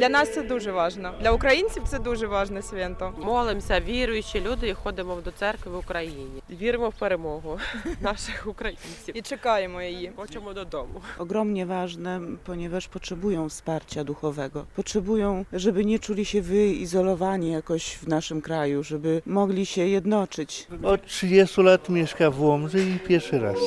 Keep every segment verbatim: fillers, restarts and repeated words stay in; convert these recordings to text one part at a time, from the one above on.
Для нас це дуже важливо. Для українців це дуже важливе свято. Молимося, віруючі люди, і ходимо до церкви в Україні. Wierzymy w перемогу naszych Ukraińców. І чекаємо її. Хочемо додому. Ogromnie ważne, ponieważ potrzebują wsparcia duchowego. Potrzebują, żeby nie czuli się wyizolowani jakoś w naszym kraju, żeby mogli się jednoczyć. Od trzydziestu lat mieszka w Łomży i pierwszy raz.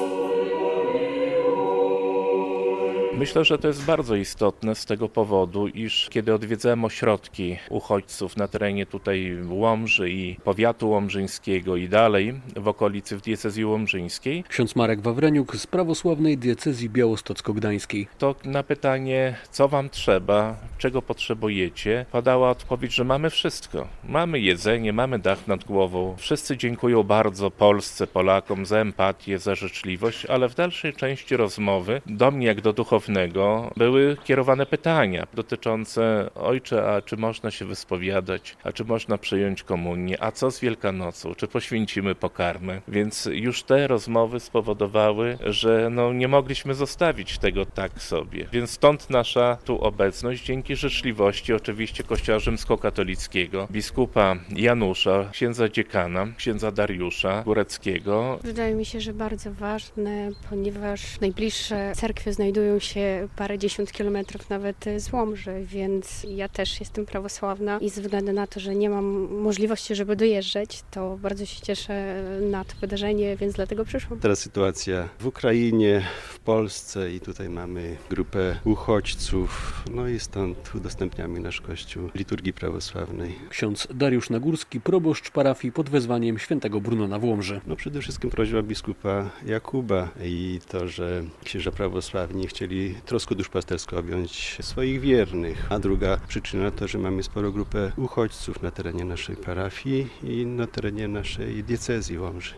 Myślę, że to jest bardzo istotne z tego powodu, iż kiedy odwiedzałem ośrodki uchodźców na terenie tutaj Łomży i powiatu łomżyńskiego i dalej w okolicy w diecezji łomżyńskiej, Ksiądz Marek Wawreniuk z prawosławnej diecezji białostocko-gdańskiej. to na pytanie, co wam trzeba, czego potrzebujecie, padała odpowiedź, że mamy wszystko. Mamy jedzenie, mamy dach nad głową. Wszyscy dziękują bardzo Polsce, Polakom za empatię, za życzliwość, ale w dalszej części rozmowy do mnie jak do duchownego były kierowane pytania dotyczące: ojcze, a czy można się wyspowiadać, a czy można przyjąć komunię, a co z Wielkanocą, czy poświęcimy pokarmę. Więc już te rozmowy spowodowały, że no, nie mogliśmy zostawić tego tak sobie. Więc stąd nasza tu obecność, dzięki życzliwości oczywiście Kościoła Rzymskokatolickiego, biskupa Janusza, księdza dziekana, księdza Dariusza Góreckiego. Wydaje mi się, że bardzo ważne, ponieważ najbliższe cerkwie znajdują się parędziesiąt kilometrów nawet z Łomży, więc ja też jestem prawosławna i ze względu na to, że nie mam możliwości, żeby dojeżdżać, to bardzo się cieszę na to wydarzenie, więc dlatego przyszłam. Teraz sytuacja w Ukrainie, w Polsce i tutaj mamy grupę uchodźców, no i stąd udostępniamy nasz kościół liturgii prawosławnej. Ksiądz Dariusz Nagórski, proboszcz parafii pod wezwaniem świętego Brunona w Łomży. No przede wszystkim prośba biskupa Jakuba i to, że księża prawosławni chcieli troską duszpasterską objąć swoich wiernych. A druga przyczyna to, że mamy sporą grupę uchodźców na terenie naszej parafii i na terenie naszej diecezji Łomży.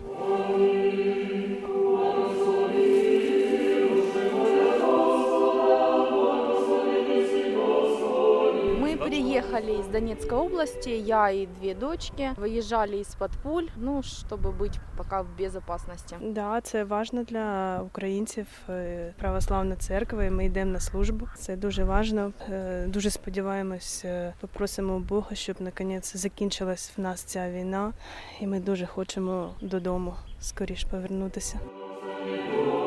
Приехали из Донецкой области, я и две дочки, выезжали из-под пуль, ну, чтобы быть пока в безопасности. Да, це важливо для українців, православна церква, і ми йдемо на службу. Це дуже важливо. Дуже сподіваємось, попросимо Бога, щоб наконець закінчилась в нас ця війна, і ми дуже хочемо додому скоріше повернутися.